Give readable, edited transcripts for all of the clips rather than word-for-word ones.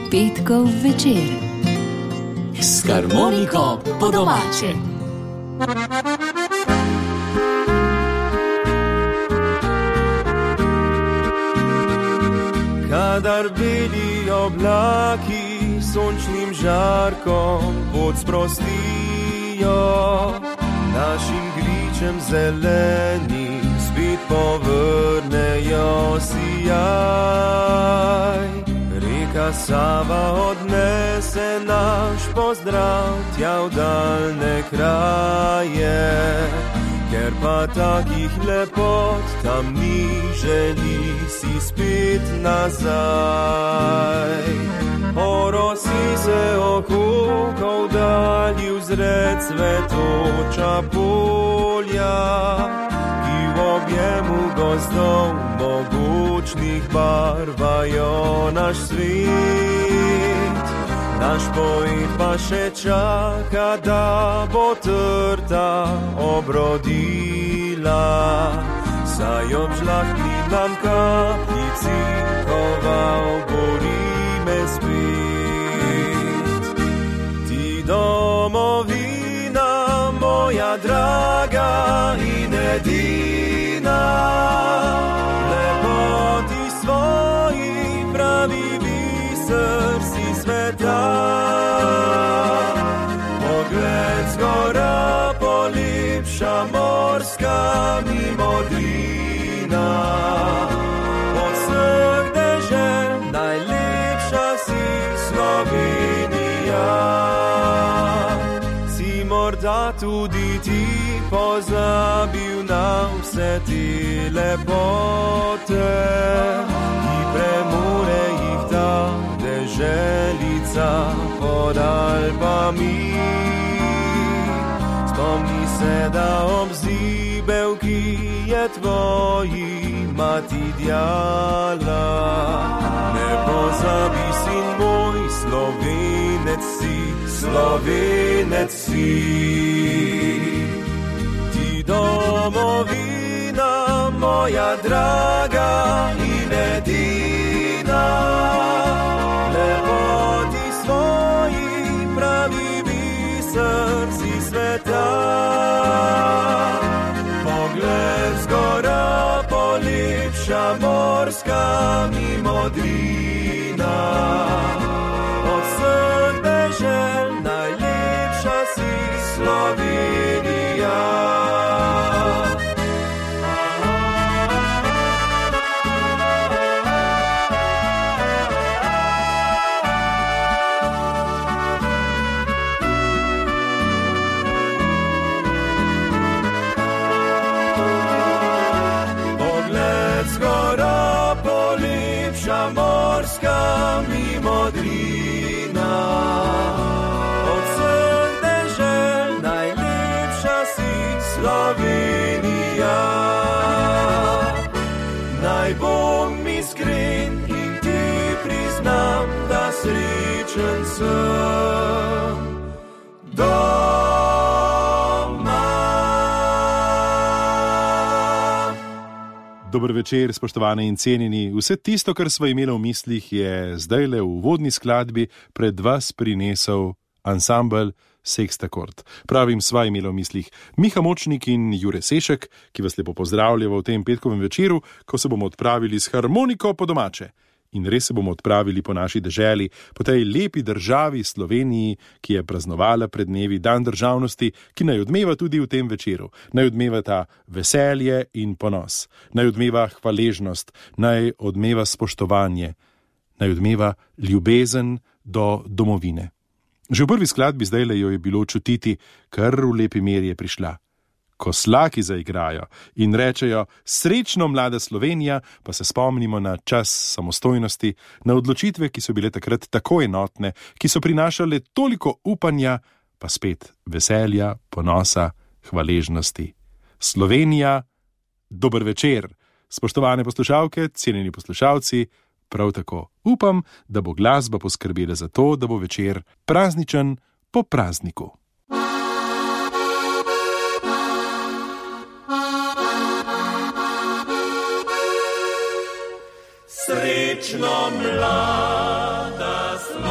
Petkov večer. S harmoniko po domače. Kadar beli oblaki sončnim žarkom pot sprostijo, našim gričem zeleni spet povrnejo sijaj. Reka Sava odnese naš pozdrav tja v daljne kraje, ker pa takih lepot tam ni, želi si spet nazaj. Orosi se okoko vdalji vzred cvetoča polja, ki v objemu gozdov mogočnih barvajo naš svet. Naš poet pa še čaka, da bo trta obrodila, saj obžlahni nam kapljici koval borime spet. Ti domovina moja draga in edina, lepoti svoji pravi biser si sveta. Pogled zgora polepša morska mi modrina, od vseh dežel najlepša si Slovenija. Si morda tudi ti pozabil na vse te lepote, ki premore jih ta deželica pod Alpami. Spomni se, da ob zibelki je tvoji mati djala. Ne pozabi, sin moj, Slovenec si, Slovenec si. Ti domovina moja draga in edina, lepoti svoji pravi biser si sveta. Pogled zgora polepša morska mi modrina, od vseh dežel najlepša si Slovenija. Morska mi modrina, od vseh dežel najlepša si Slovenija. Naj bom iskren in ti priznam, da srečen sem doma. Dober večer, spoštovane in cenjeni. Vse tisto, kar sva imela v mislih, je zdajle v uvodni skladbi pred vas prinesel ansambel Sextakord. Pravim, sva imela v mislih Miha Močnik in Jure Sešek, ki vas lepo pozdravljava v tem petkovem večeru, ko se bomo odpravili s harmoniko po domače. In res se bomo odpravili po naši deželi, po tej lepi državi Sloveniji, ki je praznovala pred dnevi dan državnosti, ki naj odmeva tudi v tem večeru. Naj odmeva ta veselje in ponos, naj odmeva hvaležnost, naj odmeva spoštovanje, naj odmeva ljubezen do domovine. Že v prvi skladbi zdajle jo je bilo čutiti, kar v lepi meri je prišla. Ko slaki zaigrajo in rečejo srečno mlada Slovenija, pa se spomnimo na čas samostojnosti, na odločitve, ki so bile takrat tako enotne, ki so prinašale toliko upanja, pa spet veselja, ponosa, hvaležnosti. Slovenija, dober večer, spoštovane poslušalke, cenjeni poslušalci, prav tako upam, da bo glasba poskrbela za to, da bo večer prazničen po prazniku. Srečno mlada Slovenija,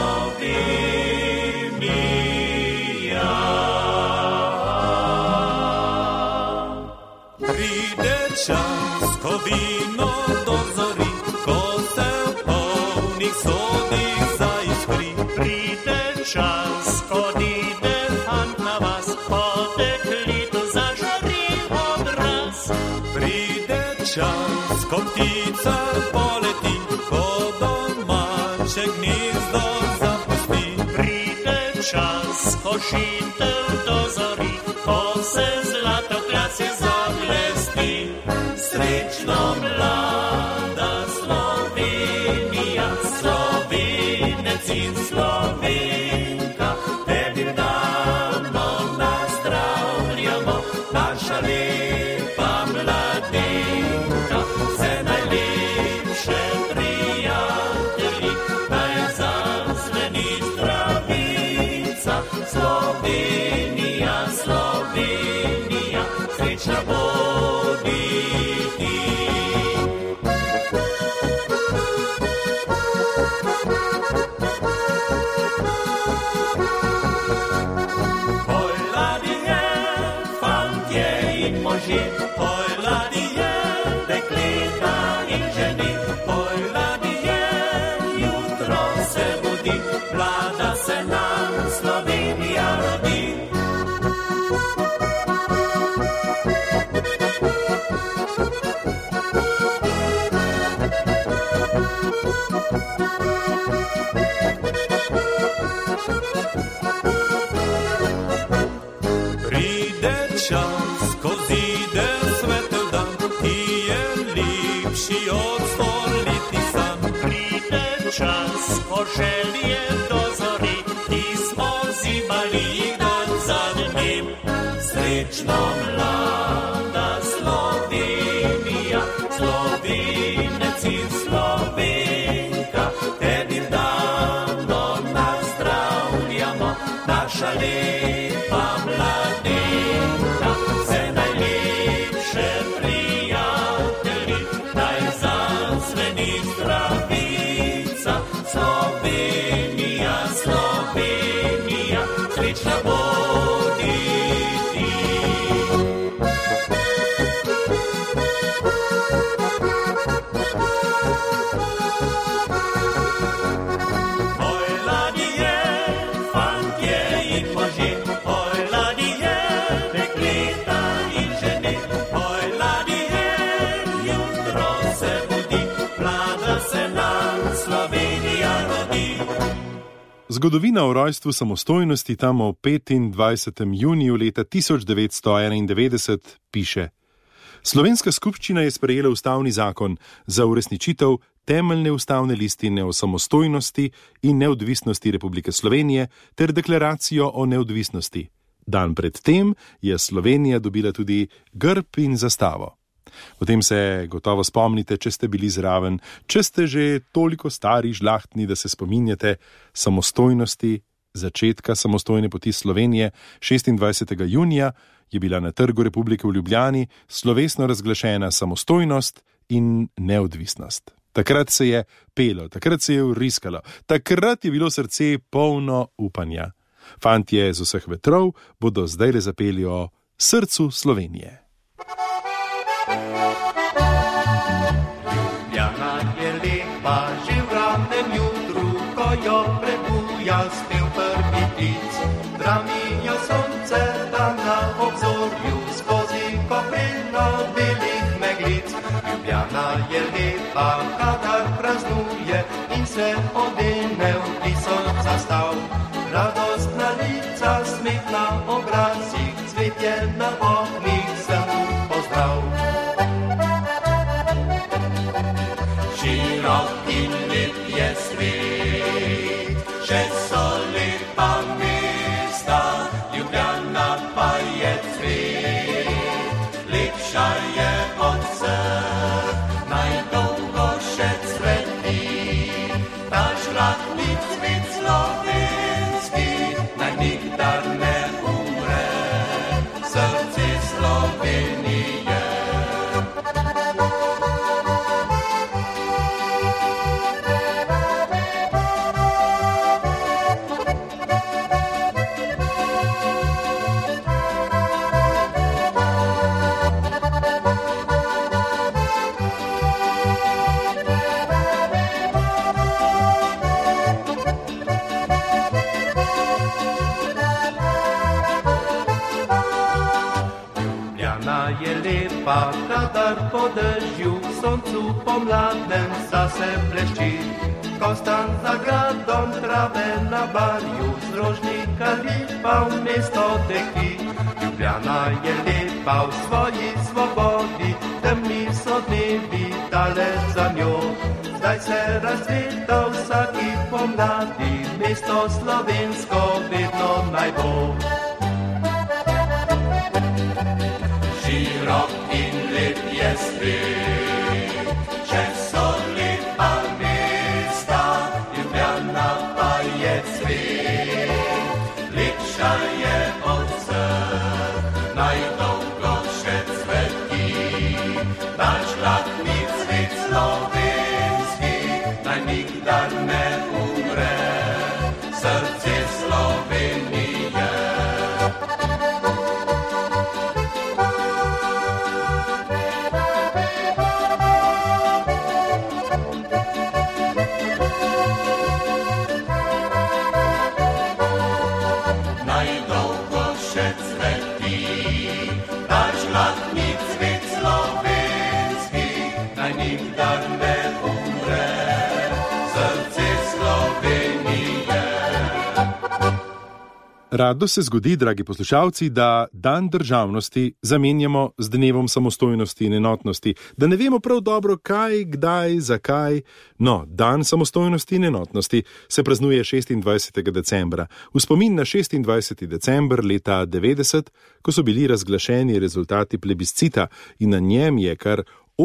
jih sodi zaiskri. Pride čas, ko ide fant na vas, po deklitu zažari odraz. Pride čas, ko ptica poleti, ko domače gnezdo zapusti. Pride čas, ko žitev dozori, ko se zlatoklasje zablesti. Srečno mlada Slovenija, Slovenec in Slovenka, tebi dano nazdravljamo, naša lepa mladenka. Vse najlepše prijatelji, naj zazveni zdravica. Slovenija, Slovenija, srečna bodi ti. Oj, ladje, fantje in možje, oj, ladje, dekleta in ženi, oj, ladje, jutro se budi, mlada se nam Slovenija rodi. Pride čas, ko zide svetel dan, ki je lepši od stoletij san. Pride čas, ko želje dozori, ki smo zibali jih dan za dnem. Srečno mlada Slovenija, Slovenec in Slovenka, tebi dano nazdravljamo, naša lepa mladenka. Vse najlepše prijatelji, naj zazveni zdravica. Slovenija, Slovenija, srečna bodi ti. Oj, ladje, fantje in možje, oj, ladje, dekleta in žene, oj, ladje, jutro se budi, mlada se nam Slovenija rodi. Zgodovina o rojstvu samostojnosti tam o 25. juniju leta 1991 piše: Slovenska skupščina je sprejela ustavni zakon za uresničitev temeljne ustavne listine o samostojnosti in neodvisnosti Republike Slovenije ter deklaracijo o neodvisnosti. Dan pred tem je Slovenija dobila tudi grb in zastavo. Potem se gotovo spomnite, če ste bili zraven, če ste že toliko stari, žlahtni, da se spominjate samostojnosti, začetka samostojne poti Slovenije. 26. junija je bila na Trgu Republike v Ljubljani slovesno razglašena samostojnost in neodvisnost. Takrat se je pelo, takrat se je vriskalo, takrat je bilo srce polno upanja. Fantje z vseh vetrov bodo zdajle zapeli o srcu Slovenije. Ljubljana je lepa že v ranem jutru, ko jo prebuja spev prvi ptic. Dramijo sonce tam na obzorju skozi kopeno belih meglic. Ljubljana je lepa, kadar praznuje in se odene v tisoč zastav. Radostna lica, smeh na obrazih, cvetje na oknih, sem pozdrav. Širok in lep je svet, še so lepa mesta, Ljubljana pa je cvet. Lepša je od vseh, naj dolgo še cveti. Ta žlahtni cvet slovenski, naj nikdar ne umre, srce Slovenije. lipa, kadar po deszczu, w słońcu pomladnym zase bleszczy. Konstant za gradą trawę na bariu, z rożnika lipa miasto teki. Ljubljana je lipa v svoji svobodi, temni so dnevi daleč za njo. Zdaj se razcveta vsaki pomladi, mesto slovensko vedno naj bo. Širok in lep je svet, če so lepa mesta, Ljubljana pa je cvet. Lepša je od vseh, naj dolgo še cveti, naš lahni cvet slovenski, naj nikdar ne umre, srce Slovenije. Rado se zgodi, dragi poslušalci, da dan državnosti zamenjamo z dnevom samostojnosti in enotnosti, da ne vemo prav dobro, kaj, kdaj, zakaj. No, dan samostojnosti in enotnosti se praznuje 26. decembra, v spomin na 26. december leta 90, ko so bili razglašeni rezultati plebiscita in na njem je kar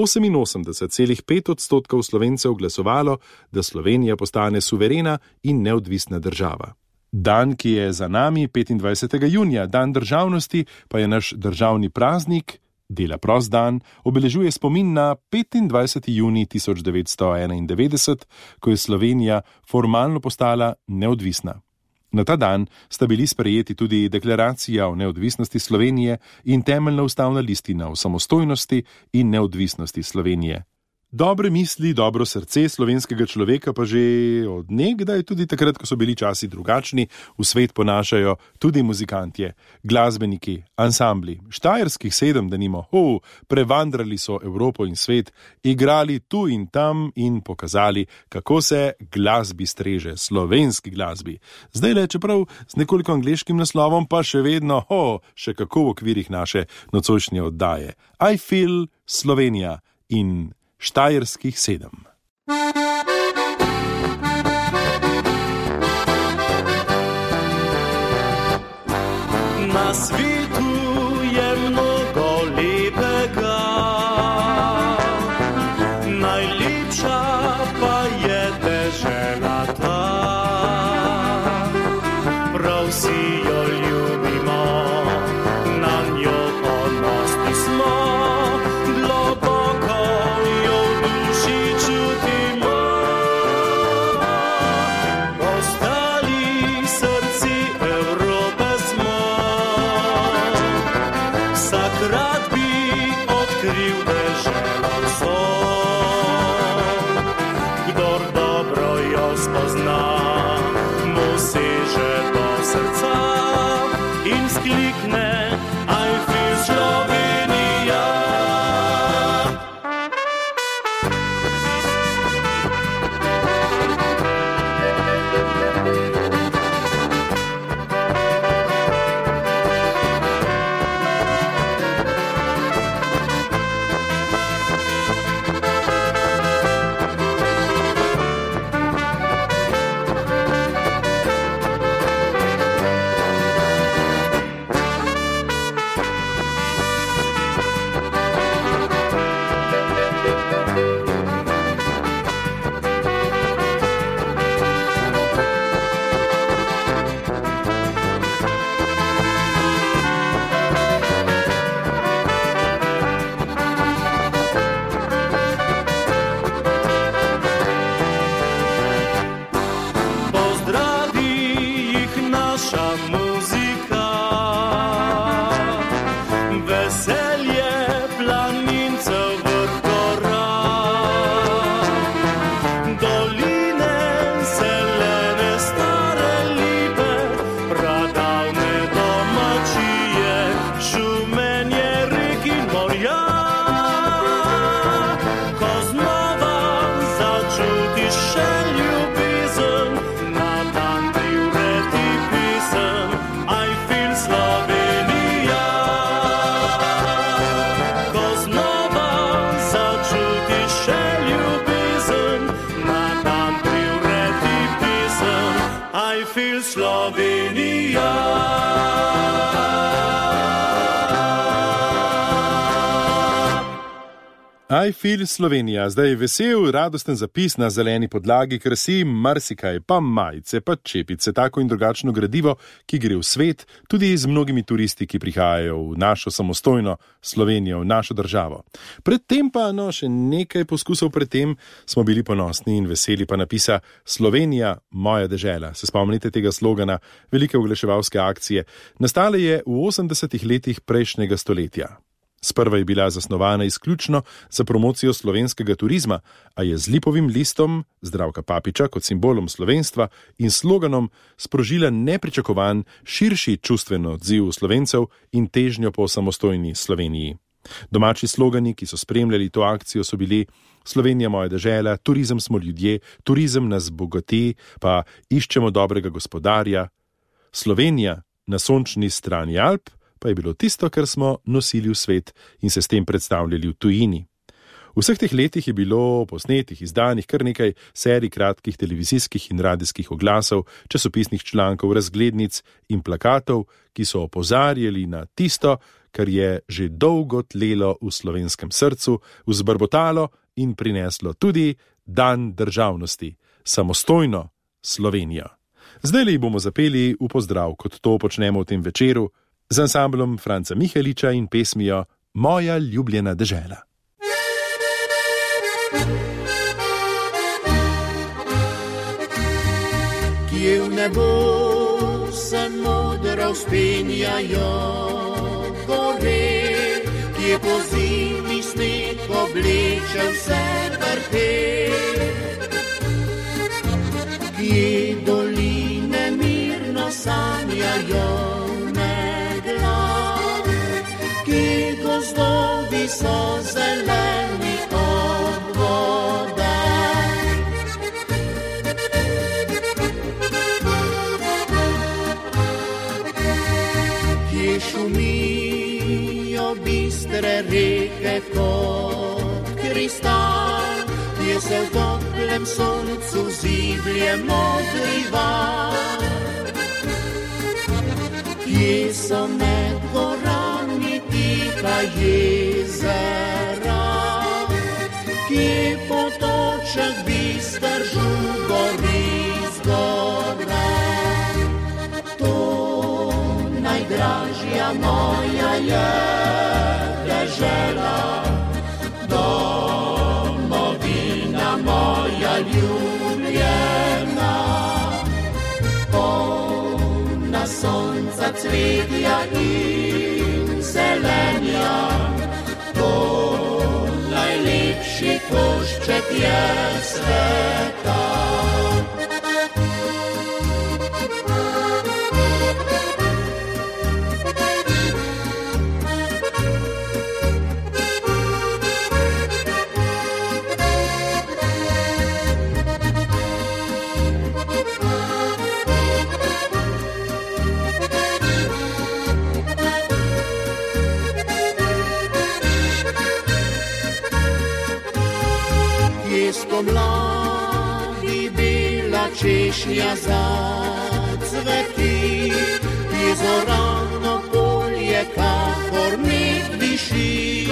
88,5% Slovencev glasovalo, da Slovenija postane suverena in neodvisna država. Dan, ki je za nami, 25. junija, dan državnosti, pa je naš državni praznik, dela prost dan, obeležuje spomin na 25. junij 1991, ko je Slovenija formalno postala neodvisna. Na ta dan sta bili sprejeti tudi deklaracija o neodvisnosti Slovenije in temeljna ustavna listina o samostojnosti in neodvisnosti Slovenije. Dobre misli, dobro srce slovenskega človeka pa že od nekdaj, tudi takrat, ko so bili časi drugačni, v svet ponašajo tudi muzikantje, glasbeniki, ansambli. Štajerskih 7, denimo, prevandrali so Evropo in svet, igrali tu in tam in pokazali, kako se glasbi streže, slovenski glasbi. Zdaj le, čeprav z nekoliko angleškim naslovom, pa še vedno, še kako v okvirih naše nocojšnje oddaje. I Feel Slovenija in Štajerskih 7. Na svetu je mnogo lepega, najlepša pa je dežela ta. Prav vsi jo ljubimo, na njo ponosni smo, globoko jo v duši čutimo. Ostali srci Evrope smo, vsak rad bi odkril deželo vso. Kdor dobro jo spozna, mu seže do srca in sklikne I feel Slovenija. I feel Slovenija. I feel Slovenija. Zdaj je vesel, radosten zapis na zeleni podlagi, krasi marsikaj, pa majice, pa čepice, tako in drugačno gradivo, ki gre v svet, tudi z mnogimi turisti, ki prihajajo v našo samostojno Slovenijo, v našo državo. Predtem pa, še nekaj poskusov predtem, smo bili ponosni in veseli pa napisa Slovenija, moja dežela. Se spomnite tega slogana, velike oglaševalske akcije. Nastala je v 80-ih letih prejšnjega stoletja. Sprva je bila zasnovana izključno za promocijo slovenskega turizma, a je z lipovim listom Zdravka Papiča kot simbolom slovenstva in sloganom sprožila nepričakovan širši čustven odziv Slovencev in težnjo po samostojni Sloveniji. Domači slogani, ki so spremljali to akcijo, so bili Slovenija moja dežela, turizem smo ljudje, turizem nas bogati, pa iščemo dobrega gospodarja. Slovenija na sončni strani Alp pa je bilo tisto, kar smo nosili v svet in se s tem predstavljali v tujini. V vseh teh letih je bilo posnetih, izdanih kar nekaj serij kratkih televizijskih in radijskih oglasov, časopisnih člankov, razglednic in plakatov, ki so opozarjali na tisto, kar je že dolgo tlelo v slovenskem srcu, vzbrbotalo in prineslo tudi dan državnosti, samostojno Slovenijo. Zdaj li bomo zapeli v pozdrav, kot to počnemo v tem večeru, z ansamblom Franca Miheliča in pesmijo Moja ljubljena dežela. Kje v nebo se modro vzpenjajo gore, kje po zimi sneg obleče vse vrte, kje doline mirno sanjajo, gozdovi so zeleni od voda. Kje šumijo bistre reke kot kristal, kje se v toplem soncu ziblje modri val, kje so med gorami tiha jezera, kje potoček bister žugori zgora. To najdražja moja je dežela, domovina moja ljubljena, polna sonca, cvetja in zelenja, to najlepši košček je sveta. Spomladi bela češnja zacveti, je zorano polje, kakor med diši,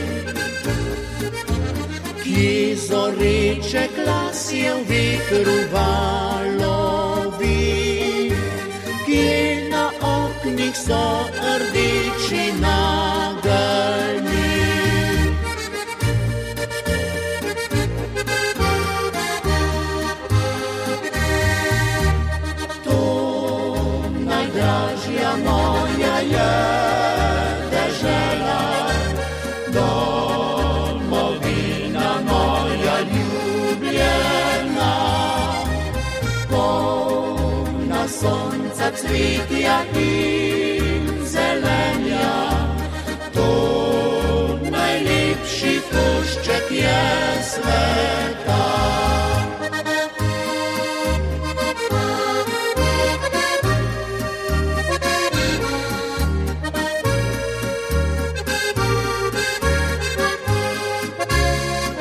kje zoreče glasje v vetru valovi, kje na oknih so rdeči nageljni. Moja je dežela, domovina moja ljubljena, polna sonca, cvetja in zelenja, to najlepši košček je sveta.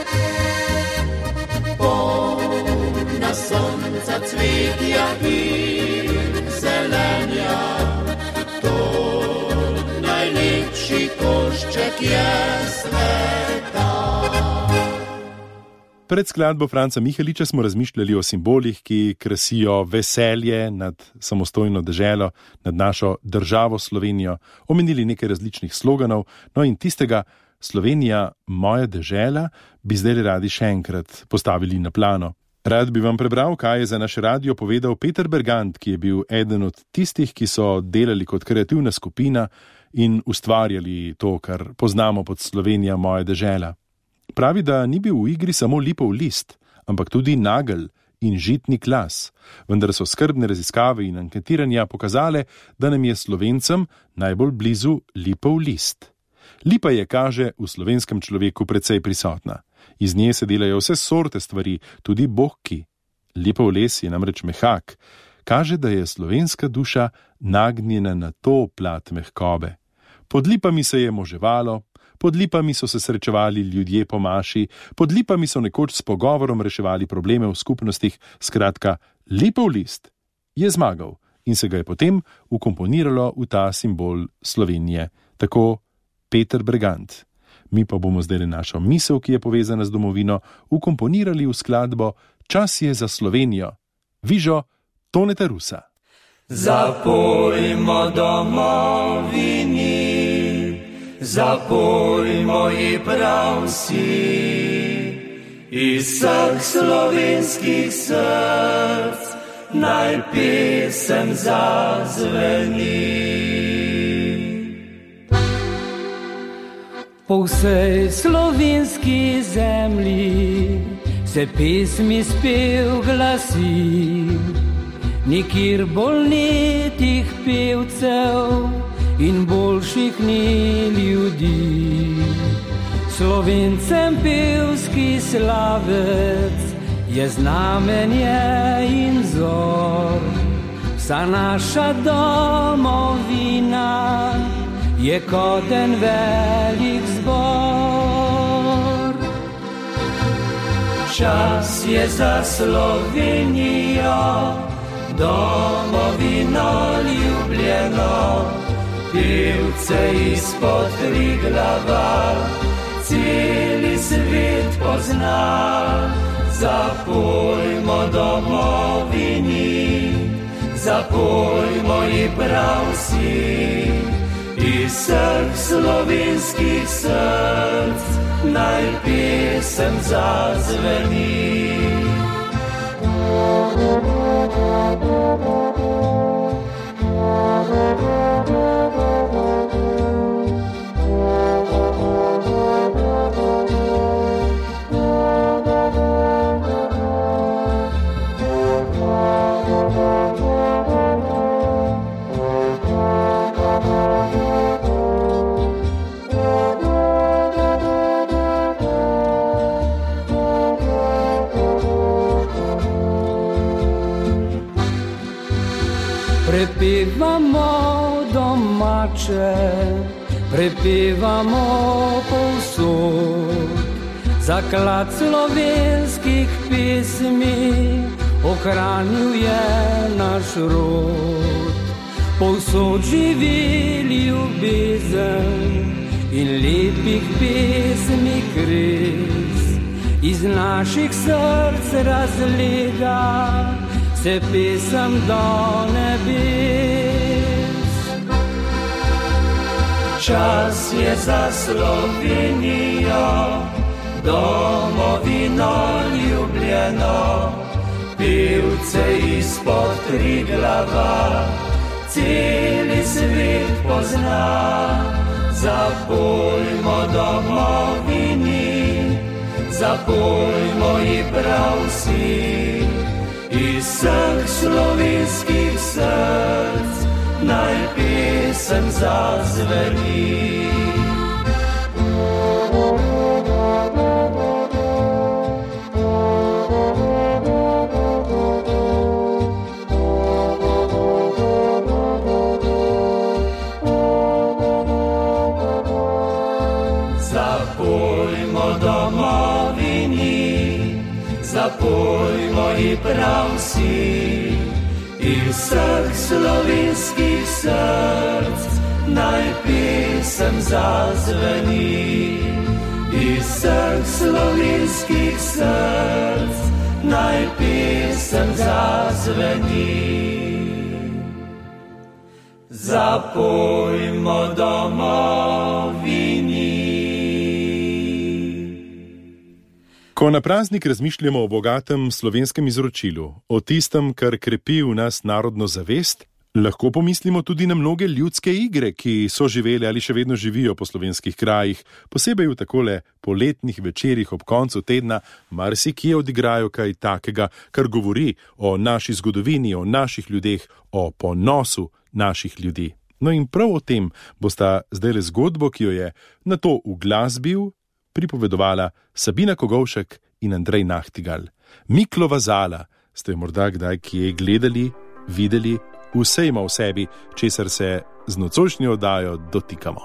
Cvetja in je sveta. Pred skladbo Franca Miheliča smo razmišljali o simbolih, ki krasijo veselje nad samostojno deželo, nad našo državo Slovenijo, omenili nekaj različnih sloganov, no in tistega Slovenija, moja dežela, bi zdaj radi še enkrat postavili na plano. Rad bi vam prebral, kaj je za naš radio povedal Peter Bergant, ki je bil eden od tistih, ki so delali kot kreativna skupina in ustvarjali to, kar poznamo pod Slovenija, moja dežela. Pravi, da ni bil v igri samo lipov list, ampak tudi nagelj in žitni klas, vendar so skrbne raziskave in anketiranja pokazale, da nam je Slovencem najbolj blizu lipov list. Lipa je, kaže, v slovenskem človeku precej prisotna. Iz nje se delajo vse sorte stvari, tudi bohki. Lipov les je namreč mehak, kaže, da je slovenska duša nagnjena na to plat mehkobe. Pod lipami se je moževalo, pod lipami so se srečevali ljudje po maši, pod lipami so nekoč s pogovorom reševali probleme v skupnostih, skratka, lipov list je zmagal in se ga je potem ukomponiralo v ta simbol Slovenije. Tako Peter Bergant. Mi pa bomo zdaj našo misel, ki je povezana z domovino, ukomponirali v skladbo Čas je za Slovenijo. Vižo Toneta Rusa. Zapojmo domovini, zapojmo ji prav vsi, iz vseh slovenskih src naj pesem zazveni. Po vsej slovenski zemlji se pesmi spev glasi, nikjer bolj ni tih pevcev in boljših ni ljudi. Slovencem pevski slavec je znamenje in vzor, vsa naša domovina je kot en velik zbor. Čas je za Slovenijo, domovino ljubljeno, pevce izpod Triglava celi svet pozna. Zapojmo domovini, zapojmo ji prav vsi, iz vseh slovenskih src naj pesem zazveni. Prepevamo domače, prepevamo povsod, zaklad slovenskih pesmi ohranil je naš rod. Povsod živi ljubezen in lepih pesmi kres, iz naših src razlega se pesem do nebes. Čas je za Slovenijo, domovino ljubljeno, pevce izpod Triglava celi svet pozna. Zapojmo domovini, zapojmo ji prav vsi, iz vseh slovenskih src naj pesem zazveni. Zapojmo domovini, zapojmo ji prav vsi, iz vseh slovenskih src naj pesem zazveni. Iz vseh slovenskih src naj pesem zazveni. Zapojmo domovini. Ko na praznik razmišljamo o bogatem slovenskem izročilu, o tistem, kar krepi v nas narodno zavest, lahko pomislimo tudi na mnoge ljudske igre, ki so živele ali še vedno živijo po slovenskih krajih, posebej v takole poletnih večerih ob koncu tedna, marsikje odigrajo kaj takega, kar govori o naši zgodovini, o naših ljudeh, o ponosu naših ljudi. No in prav o tem bosta zdajle zgodbo, ki jo je nato uglasbil, pripovedovala Sabina Kogovšek in Andrej Nahtigal. Miklova Zala ste morda kdaj kje gledali, videli, vse ima v sebi, česar se z nocojšnjo oddajo dotikamo.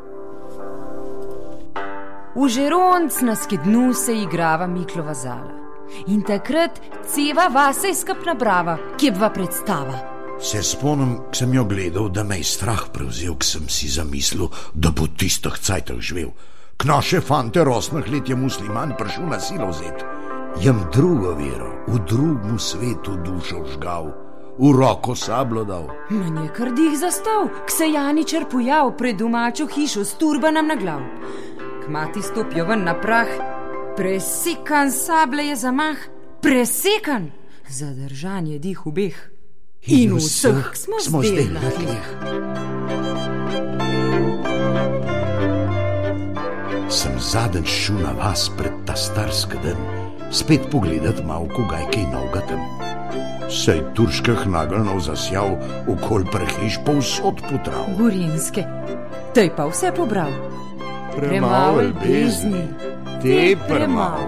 V Žeroncnaski dnu se igrava Miklova Zala. In takrat ceva vase izkapna brava, ki je bva predstava. Se spomnim, k sem jo gledal, da me je strah prevzel, k sem si zamislil, da bo tistih cajtah živel. K naše fante rosnih let je musliman prišel na silo vzeti. Jem drugo vero, v drugmu svetu dušo žgal, v roko sablo dal. Man je kar dih zastal, k se Janičar pojav pred domačo hišo s turbanom na glav. K mati stopijo ven na prah, presekan sable je zamah, presekan, zadržan je dih obeh. In vseh smo zdaj na tleh. Sem zadnjič šel na vas pred ta starski dan, spet pogledat malo, kogaj kaj novega tam. Sej turških nageljnov zasjav, okol prehiš povsod potral. Gorenjske, tej pa vse pobral. Premalo ljubezni, te premalo.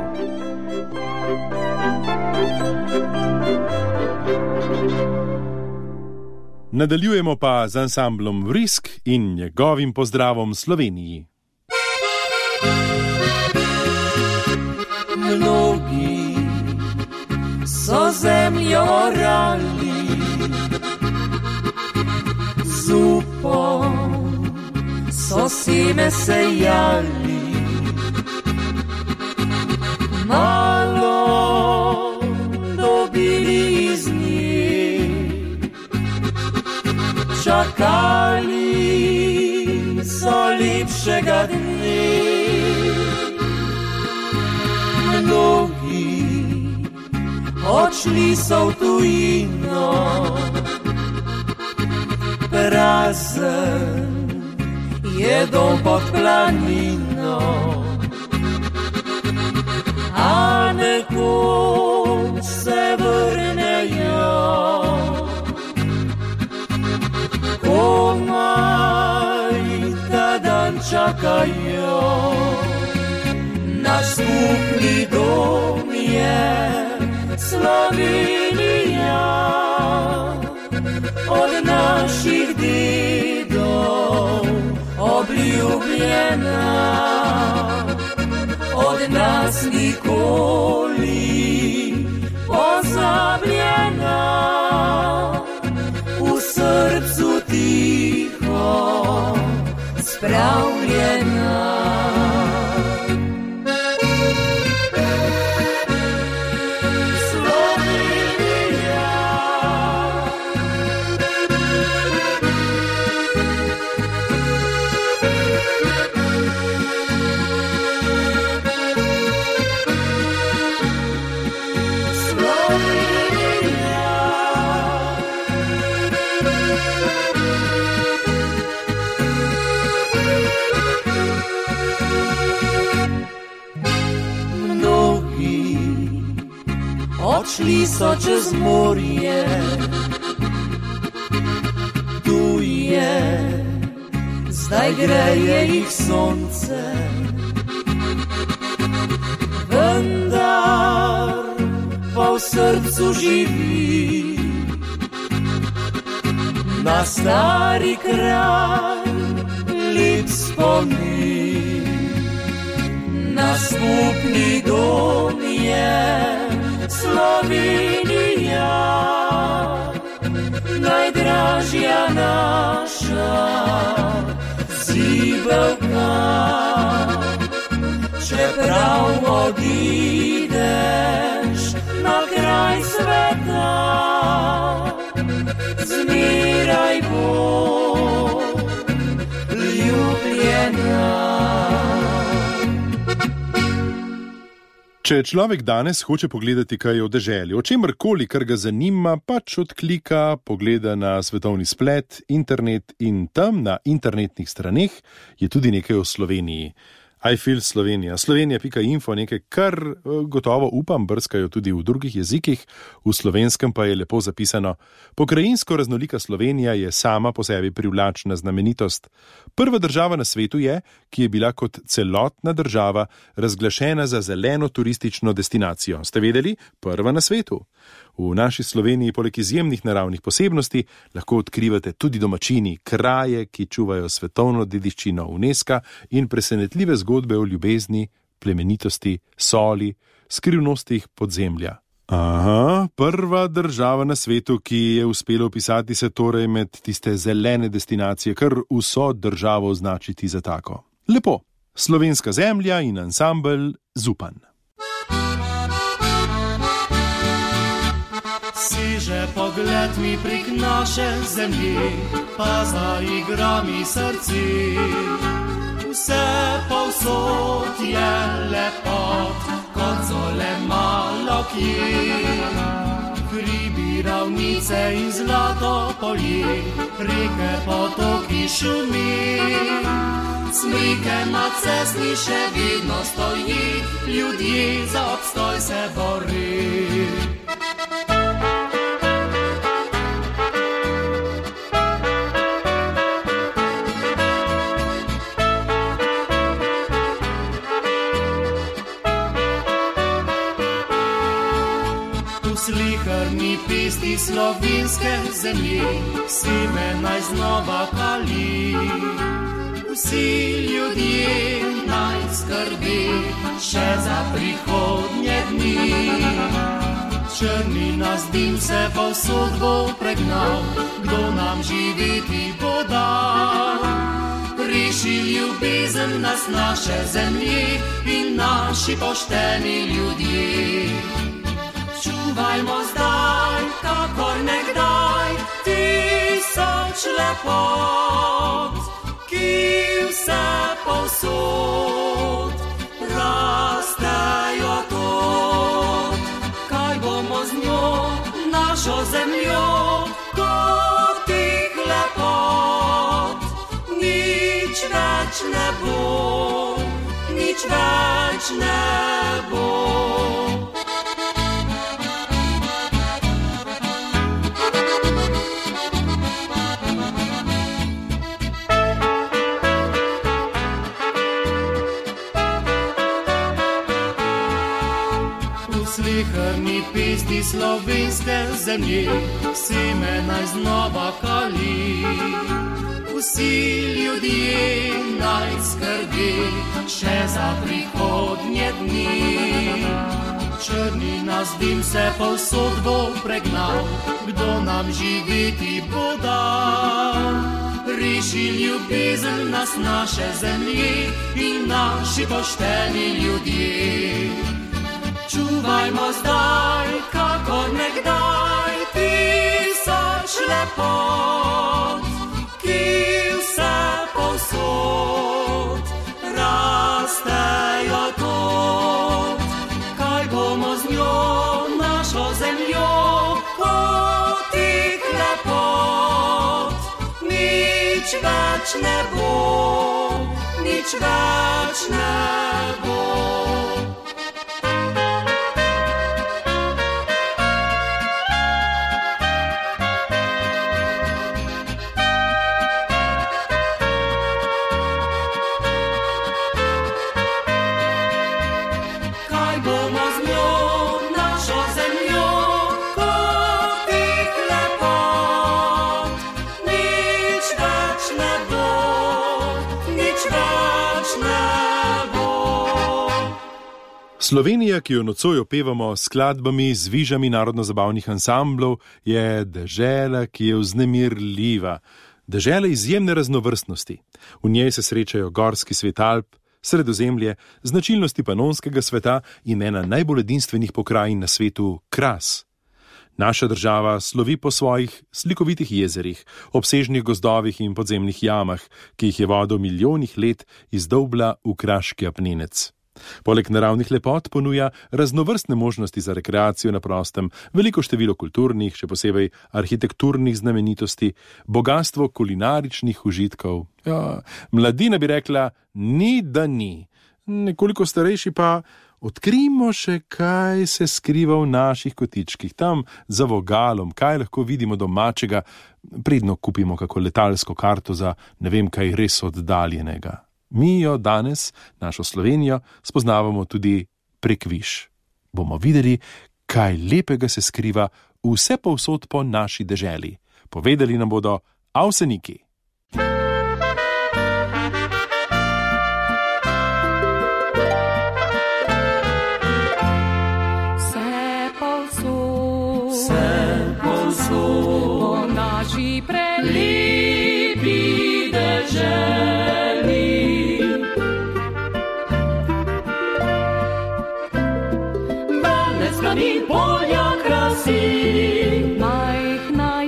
Nadaljujemo pa z ansamblom Vrisk in njegovim pozdravom Sloveniji. Mnogi so zemljo orali, z upom so seme sejali, malo dobili iz njih, čakali so lepšega dne. Mnogi odšli so v tujino, prazen je dom pod planino, a nekoč se vrnejo, komaj ta dan čakajo. Naš skupni dom je Slovenija, od naših dedov obljubljena, od nas nikoli pozabljena, v srcu tiho spravljena. Odšli so čez morje, tu je, zdaj greje jih sonce, vendar pa v srcu živi na stari kraj lep spomin. Naš skupni dom je Slovenija, najdražja naša zibelka. Čeprav odideš na kraj sveta, zmeraj bo ljubljena. Če človek danes hoče pogledati kaj o deželi, o čemerkoli, kar ga zanima, pač odklika, pogleda na svetovni splet, internet in tam na internetnih straneh je tudi nekaj o Sloveniji. I feel Slovenija. Slovenija.info, nekaj, kar gotovo upam, brskajo tudi v drugih jezikih, v slovenskem pa je lepo zapisano. Pokrajinsko raznolika Slovenija je sama po sebi privlačna znamenitost. Prva država na svetu je, ki je bila kot celotna država razglašena za zeleno turistično destinacijo. Ste vedeli? Prva na svetu. V naši Sloveniji poleg izjemnih naravnih posebnosti lahko odkrivate tudi domačini, kraje, ki čuvajo svetovno dediščino UNESCO in presenetljive zgodbe o ljubezni, plemenitosti, soli, skrivnostih podzemlja. Aha, prva država na svetu, ki je uspela vpisati se torej med tiste zelene destinacije, kar vso državo označiti za tako. Lepo, slovenska zemlja in ansambel Zupan. Že pogled mi prek naše zemlji, pa zaigra mi srci. Vse povsod je lepot, kot zole malo kje. Hribi, ravnice in zlato polje, reke, potoki, šumi. Smrike nad cestni še vedno stoji, ljudje za obstoj se bori. Slikarni pesmi slovenske zemlje, si me naj znova kali. Vsi ljudje naj skrbi še za prihodnje dni. Črni nas dim se povsod bo pregnal, kdo nam živeti bo dal. Reši ljubezen nas naše zemlje in naši pošteni ljudje. Čuvajmo zdaj, kakor nekdaj, tisoč lepot, ki vse povsod rastejo tod. Kaj bomo z njo, našo zemljo, kot tih lepot? Nič več ne bo, nič več ne bo. Slikarni pesmi slovenske zemlje, si me naj znova kali. Vsi ljudje naj skrbi še za prihodnje dni. Črni nas dim se povsod bo pregnal, kdo nam živeti bo dal. Reši ljubezen nas naše zemlje in naši pošteni ljudje. Čuvajmo zdaj, kakor nekdaj, tisoč lepot, ki vse povsod rastejo tod. Kaj bomo z njo, našo zemljo, kot tih lepot? Nič več ne bo, nič več ne bo. Slovenija, ki jo nocoj opevamo s skladbami, z vižami narodno-zabavnih ansamblov, je dežela, ki je vznemirljiva. Dežela izjemne raznovrstnosti. V njej se srečajo gorski svet Alp, Sredozemlje, značilnosti panonskega sveta in ena najbolj edinstvenih pokrajin na svetu Kras. Naša država slovi po svojih slikovitih jezerih, obsežnih gozdovih in podzemnih jamah, ki jih je voda v milijonih let izdolbla v kraški apnenec. Poleg naravnih lepot ponuja raznovrstne možnosti za rekreacijo na prostem, veliko število kulturnih, še posebej arhitekturnih znamenitosti, bogastvo kulinaričnih užitkov. Ja, mladina bi rekla, ni da ni. Nekoliko starejši pa odkrijmo še, kaj se skriva v naših kotičkih, tam za vogalom, kaj lahko vidimo domačega, predno kupimo kako letalsko karto za ne vem kaj res oddaljenega. Mi jo danes, našo Slovenijo, spoznavamo tudi prek viž. Bomo videli, kaj lepega se skriva vse povsod po naši deželi. Povedali nam bodo Avseniki. Po naši prelepi deželi. In polja krasi, majhna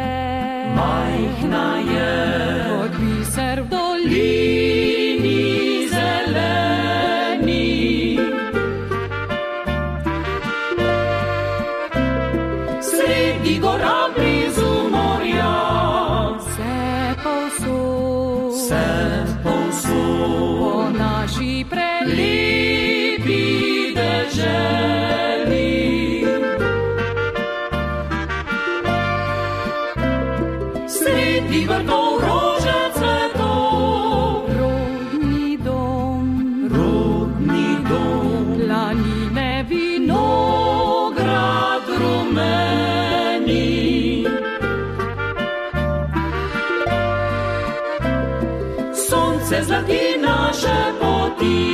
je, kot biser v dolini zeleni. Sredi gora blizu morja, vse povsod, po naši prelepi deželi. Sredi vrtov rože cvetov, rodni dom, planine vinograd rumeni. Sonce zlati naše poti.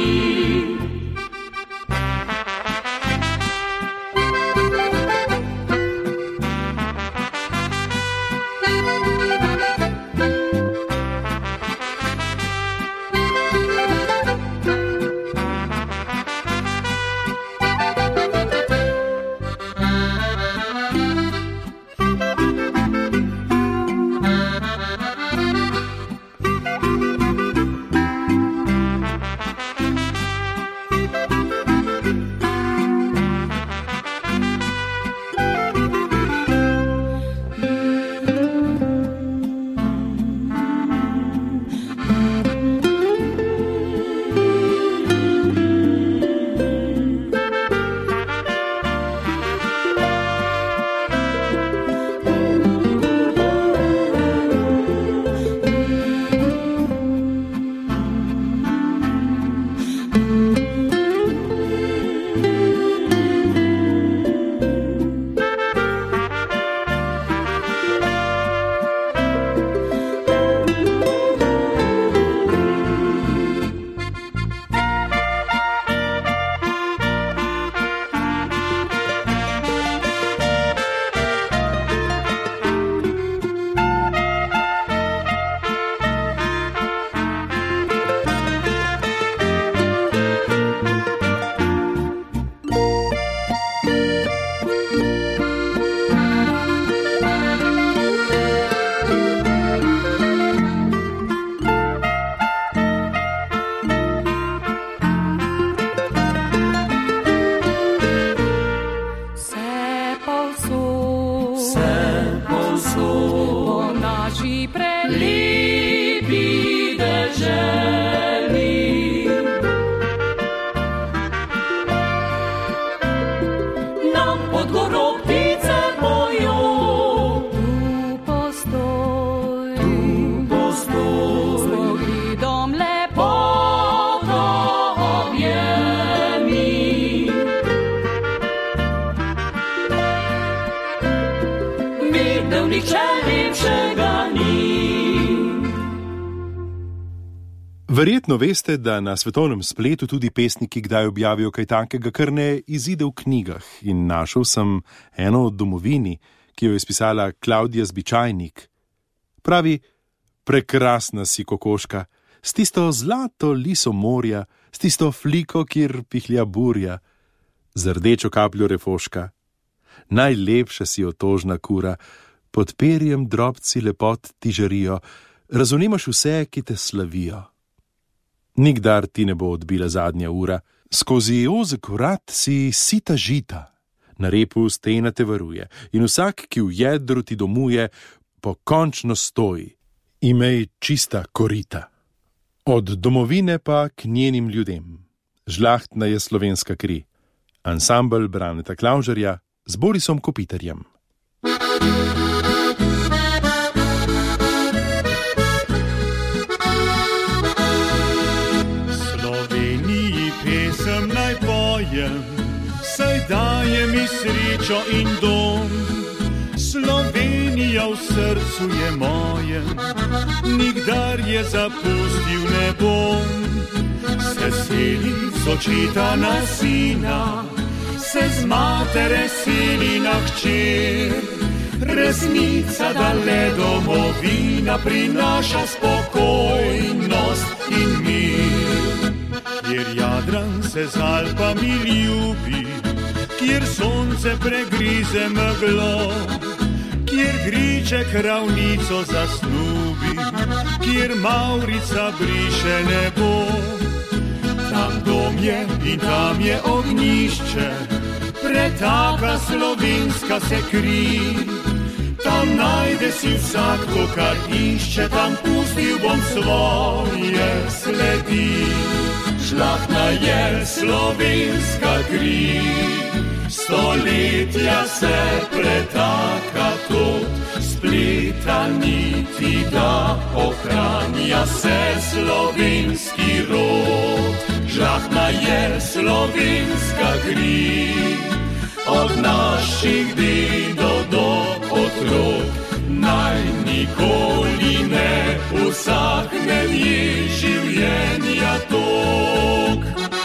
Verjetno veste, da na svetovnem spletu tudi pesniki kdaj objavijo kaj takega, kar ne izide v knjigah. In našel sem eno od domovini, ki jo je spisala Klavdija Zbičajnik. Pravi: prekrasna si kokoška, s tisto zlato liso morja, s tisto fliko, kjer pihlja burja, z rdečo kapljo refoška. Najlepša si otožna kura, pod perjem drobci lepot ti žarijo, razumeš vse, ki te slavijo. Nikdar ti ne bo odbila zadnja ura, skozi ozek vrat si sita žita, na repu stena te varuje in vsak, ki v jedru ti domuje, pokončno stoji, imej čista korita. Od domovine pa k njenim ljudem. Žlahtna je slovenska kri. Ansambel Braneta Klavžarja z Borisom Kopitarjem. Saj daje mi srečo in dom, Slovenija v srcu je moje, nikdar je zapustil ne bom. Se seli z očeta na sina, se z matere seli na hčer, resnica, da le domovina prinaša spokojnost in mir. Kjer Jadran se z Alpami ljubi, kjer sonce pregrize meglo, kjer Griček ravnico zasnubi, kjer Mavrica briše nebo. Tam dom je in tam je ognjišče, pretaka slovenska se kri. Tam najde si vsak to, kar išče, tam pustil bom svoje sledi. Žlahtna je slovenska kri, stoletja se pretaka tot, spleta niti da ohranja se slovenski rod. Žlahtna je slovenska kri, od naših dedov do otrok, naj nikoli ne usahne je življenja tok.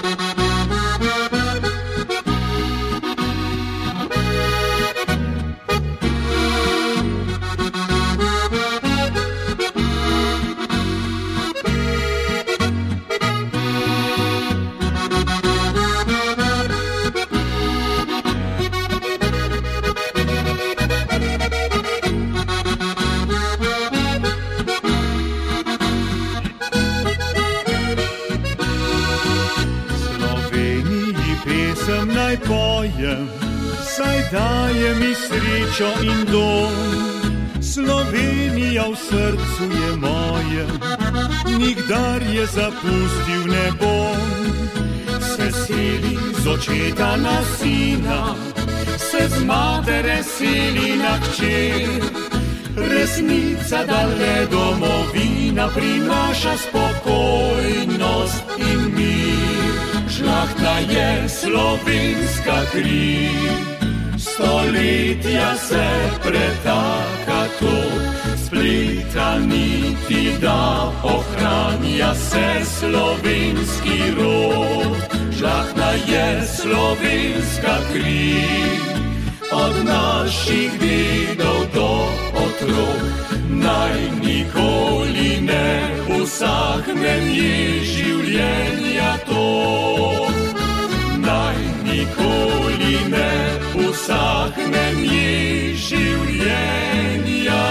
Saj daje mi srečo in dom, Slovenija v srcu je moje, nikdar je zapustil ne bom. Se seli z očeta na sina, se z matere seli na hčer, resnica, da le domovina prinaša spokojnost in mir. Žlahtna je slovenska kri, stoletja se pretaka tot, spleta niti da ohranja se slovenski rod. Žlahtna je slovenska kri, od naših dedov do otrok, naj nikoli ne usahne je življenja tok. Naj nikoli ne usahne je življenja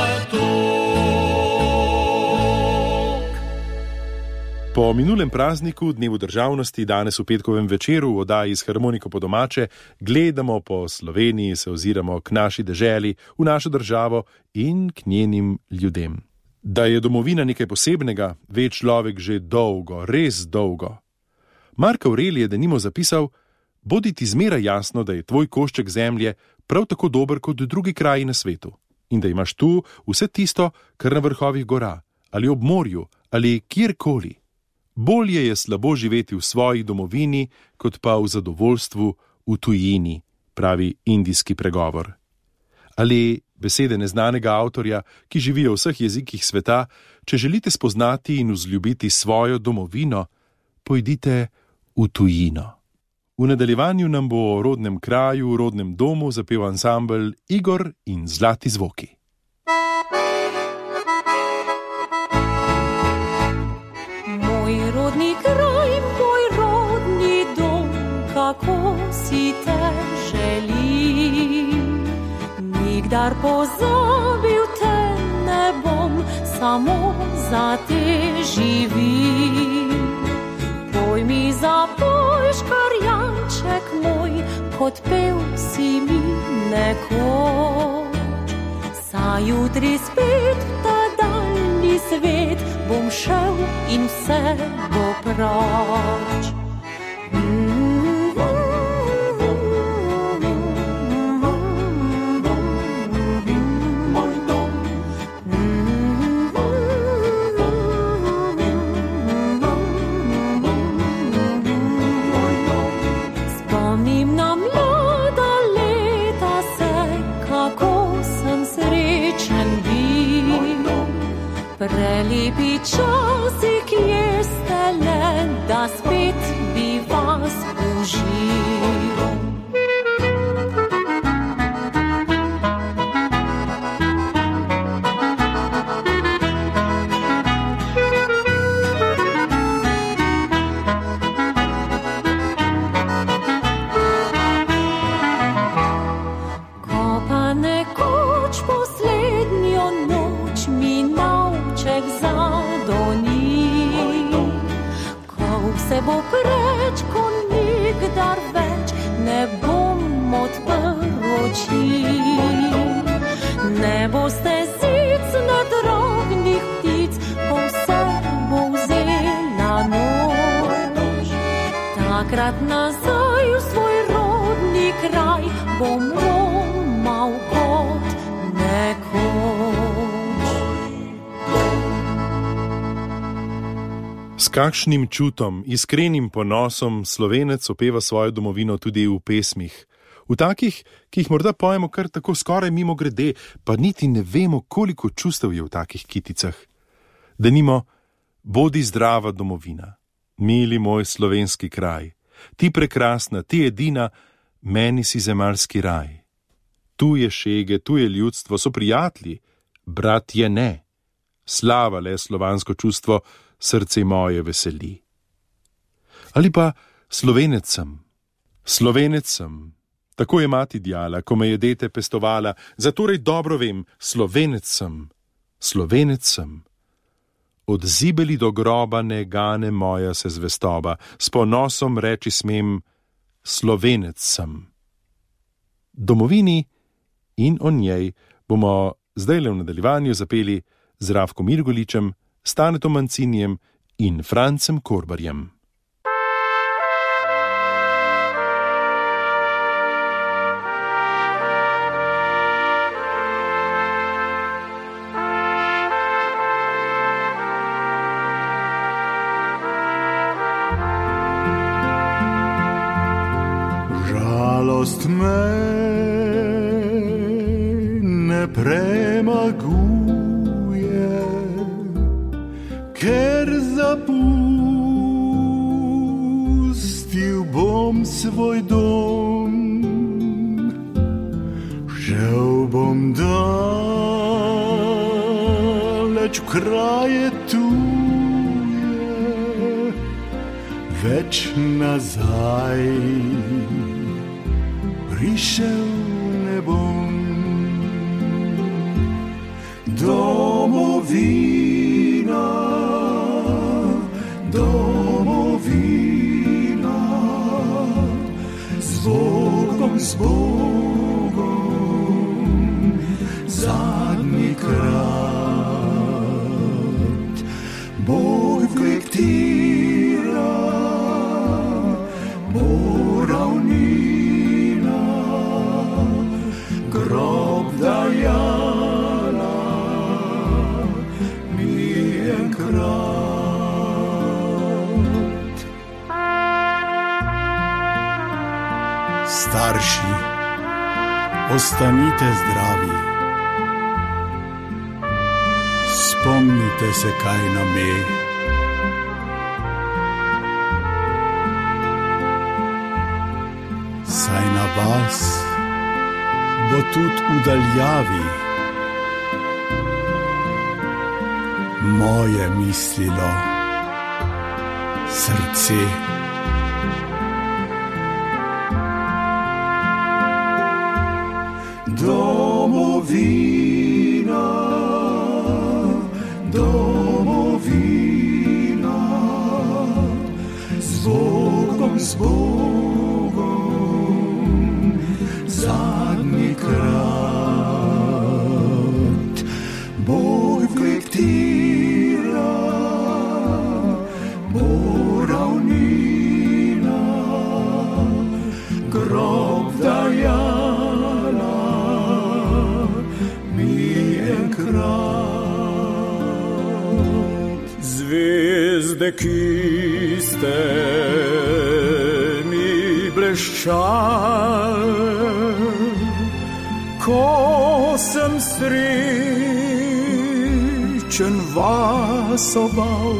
tok. Po minulem prazniku, dnevu državnosti, danes v petkovem večeru v oddaji s Harmoniko po domače, gledamo po Sloveniji, se oziramo k naši deželi, v našo državo in k njenim ljudem. Da je domovina nekaj posebnega, ve človek že dolgo, res dolgo. Mark Aurelij je denimo zapisal: bodi ti zmeraj jasno, da je tvoj košček zemlje prav tako dober kot drugi kraji na svetu in da imaš tu vse tisto, kar na vrhovih gora ali ob morju ali kjerkoli. Bolje je slabo živeti v svoji domovini, kot pa v zadovoljstvu v tujini, pravi indijski pregovor. Ali besede neznanega avtorja, ki živi v vseh jezikih sveta. Če želite spoznati in vzljubiti svojo domovino, pojdite v tujino. V nadaljevanju nam bo o rodnem kraju, rodnem domu zapel ansambel Igor in Zlati zvoki. Moj rodni kraj, moj rodni dom, kako si te želim. Nikdar pozabil te ne bom, samo za te živim. Poj mi zapoj, škarjanček moj, kot pel si mi nekoč. Za jutri spet v ta daljni svet bom šel in vse bo proč. Prelepi časi, kje ste le, da spet bi vas užil. Ko pa nekoč poslednjo noč mi se bo preč, ko nikdar več ne bom odprl oči. Ne boste sic ne drobnih ptic, ko vse bo vzela noč. Takrat nazaj v svoj rodni kraj bom romal kot nekoč. S kakšnim čutom, iskrenim ponosom Slovenec opeva svojo domovino tudi v pesmih. V takih, ki jih morda pojemo kar tako skoraj mimo grede, pa niti ne vemo, koliko čustev je v takih kiticah. Denimo, bodi zdrava domovina, mili moj slovenski kraj, ti prekrasna, ti edina, meni si zemalski raj. Tu je šege, tu je ljudstvo, so prijatelji, brat je ne. Slava le slovansko čustvo, srce moje veseli. Ali pa Slovenec sem. Slovenec sem. Tako je mati djala, ko me je dete pestovala, zatorej dobro vem, Slovenec sem. Slovenec sem. Od zibeli do groba ne gane moja se zvestoba, s ponosom reči smem, Slovenec sem. Domovini in o njej bomo zdajle v nadaljevanju zapeli z Rafkom Irgoličem, Stanetom Mancinijem in Francem Korbarjem. Žalost me ne premaguje, ker zapustil bom svoj dom. Šel bom daleč v kraje tuje, več nazaj prišel ne bom. Domovina, domovina, z Bogom, zadnjikrat. Bog vek tira, bo ravnina, grob dajala mi enkrat. Starši, ostanite zdravi, Spomnite se, kaj nam je. Saj na vas bo tudi v daljavi moje mislilo srce. Domovina, domovina, z Bogom, z Bogom, zadnji krat, Bog vektira, bo ravnina, grob dajala mi enkrat. Zvezde, ki ste mi bleščale, ko sem srečen vas obal,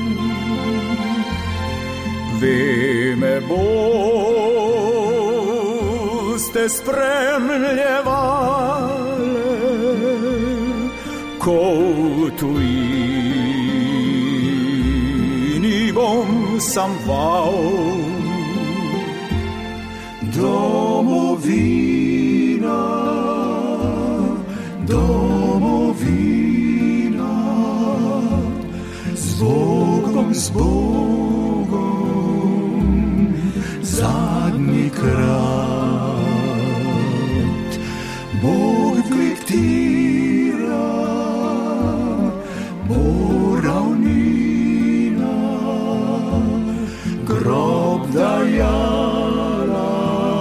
ve me boste spremljevale, ko v tujini bom sam val. Domovina, domovina, z Bogom, z Bogom, zadnji krat, Bog vektira, bo ravnina, grob dajala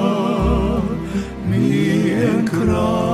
mi enkrat.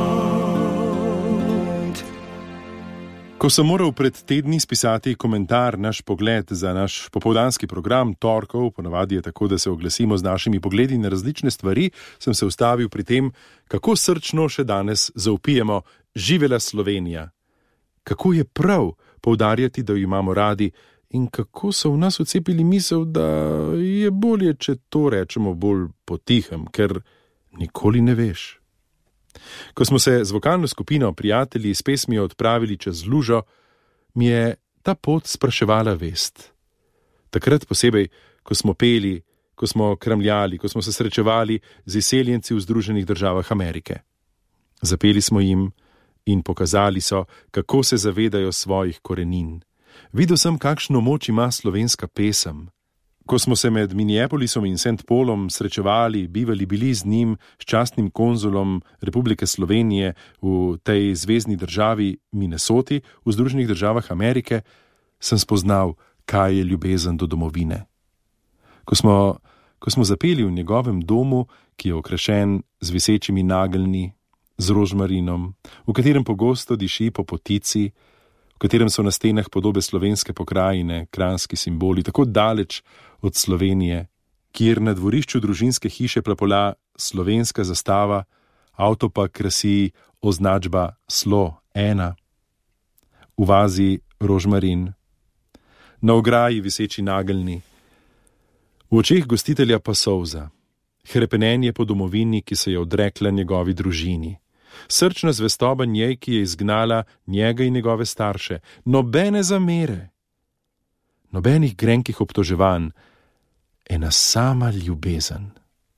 Ko sem moral pred tedni spisati komentar, naš pogled za naš popoldanski program torkov, ponavadi je tako, da se oglasimo z našimi pogledi na različne stvari, sem se ustavil pri tem, kako srčno še danes zavpijemo živela Slovenija. Kako je prav poudarjati, da jo imamo radi, in kako so v nas vcepili misel, da je bolje, če to rečemo bolj potihem, ker nikoli ne veš. Ko smo se z vokalno skupino prijatelji s pesmijo odpravili čez lužo, mi je ta pot spraševala vest. Takrat posebej, ko smo peli, ko smo kramljali, ko smo se srečevali z izseljenci v Združenih državah Amerike. Zapeli smo jim in pokazali so, kako se zavedajo svojih korenin. Videl sem, kakšno moč ima slovenska pesem. Ko smo se med Minneapolisom in St. Paulom srečevali, bili z njim, s častnim konzulom Republike Slovenije v tej zvezni državi Minnesoti v Združenih državah Amerike, sem spoznal, kaj je ljubezen do domovine. Ko smo zapeli v njegovem domu, ki je okrašen z visečimi nageljni, z rožmarinom, v katerem pogosto diši po potici, v katerem so na stenah podobe slovenske pokrajine, kranjski simboli, tako daleč od Slovenije, kjer na dvorišču družinske hiše plapola slovenska zastava, avto pa krasi označba SLO 1, v vazi rožmarin, na ograji viseči nageljni, v očeh gostitelja pa solza, hrepenenje po domovini, ki se je odrekla njegovi družini, srčna zvestoba njej, ki je izgnala njega in njegove starše, nobene zamere, nobenih grenkih obtoževanj, ena sama ljubezen.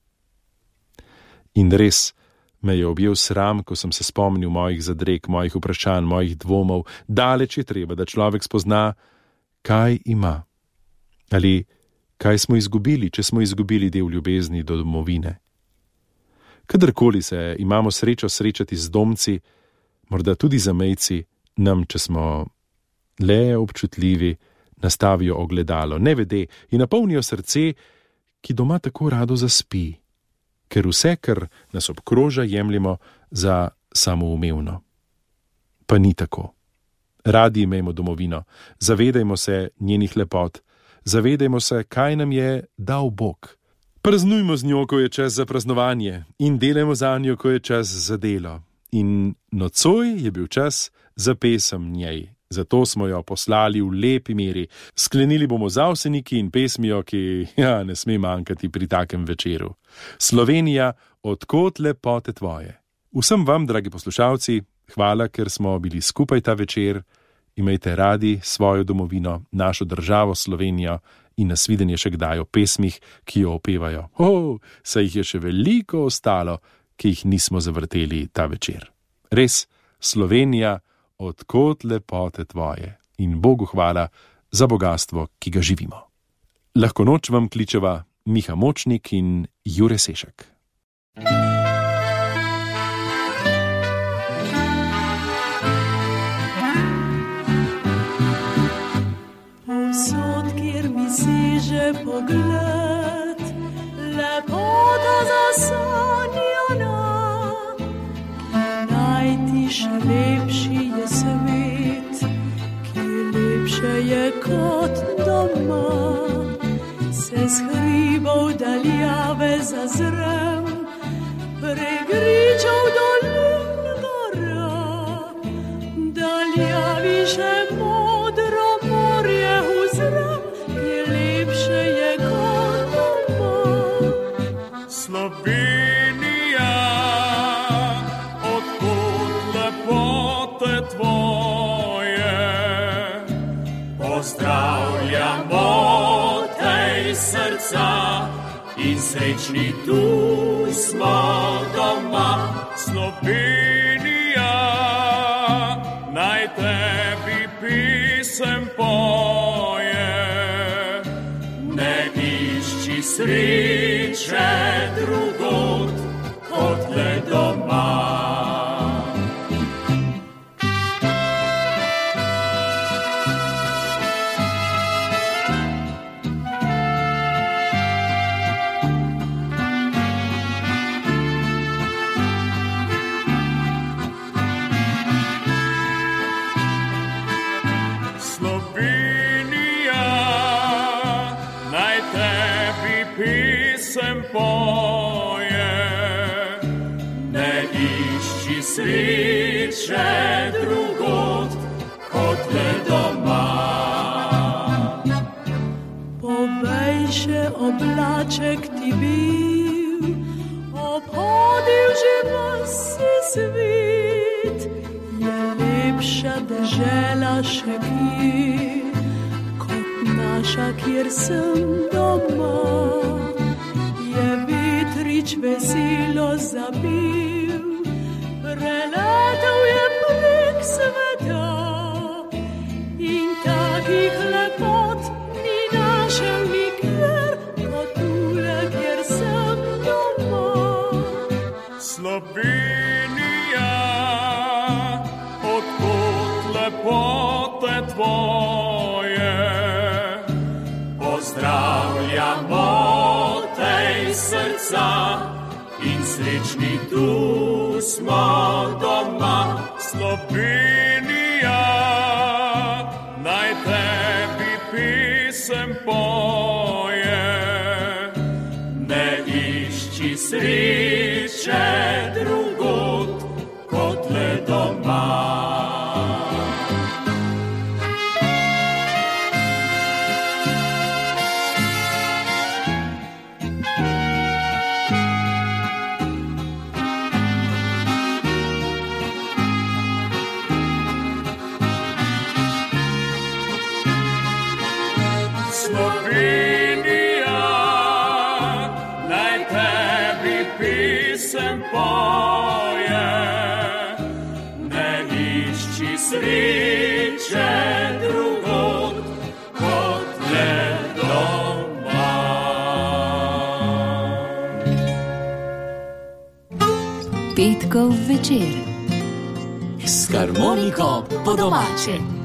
In res me je objel sram, ko sem se spomnil mojih zadreg, mojih vprašanj, mojih dvomov. Daleč je treba, da človek spozna, kaj ima. Ali kaj smo izgubili, če smo izgubili del ljubezni do domovine. Kadarkoli se imamo srečo srečati z domci, morda tudi zamejci, nam, če smo le občutljivi, nastavijo ogledalo, nevede in napolnijo srce, ki doma tako rado zaspi, ker vse, kar nas obkroža, jemljemo za samoumevno. Pa ni tako. Radi imejmo domovino, zavedajmo se njenih lepot, zavedajmo se, kaj nam je dal Bog. Praznujmo z njo, ko je čas za praznovanje, in delajmo za njo, ko je čas za delo. In nocoj je bil čas za pesem njej, Zato smo jo poslali v lepi meri. Sklenili bomo z avseniki in pesmijo, ki ne sme manjkati pri takem večeru. Slovenija, od kod lepote tvoje. Vsem vam, dragi poslušalci, hvala, ker smo bili skupaj ta večer. Imejte radi svojo domovino, našo državo Slovenijo in nasvidenje še kdaj o pesmih, ki jo opevajo. Saj jih je še veliko ostalo, ki jih nismo zavrteli ta večer. Res, Slovenija, od kod lepote tvoje, in Bogu hvala za bogatstvo, ki ga živimo. Lahko noč vam kličeva Miha Močnik in Jure Sešek. Povsod, kjer mi seže pogled, lepota zasanjana, najtiše lepši je svet, ki lepše je kot doma. Se z hribov daljave zazrem, pregričev dolin gora, daljavi še modro morje uzrem, ki lepše je kot doma. Slovenija, tvoje, pozdravljamo tej srca in srečni tu smo doma. Slovenija, naj tebi pisem poje, ne išči sreče drugod kot le doma. Poje, ne išči sreče drugod kot le doma. Povej še oblaček ti bil, obhodil že vsi svet, je lepša dežela še kje, kot naša, kjer sem doma. Vetrič veselo zabil, preletel je prek sveta in takih lepot ni našel nikjer, kot tule, kjer sem doma. Slovenija, od kod lepote tvoje, pozdravljamo srca in srečni tu smo doma. Slovenija, naj tebi pisem poje, ne išči sreče drugod kot le doma. Slovenija, naj tebi pisem poje, ne išči sreče drugod kot le doma. Petkov večer s harmoniko po domače.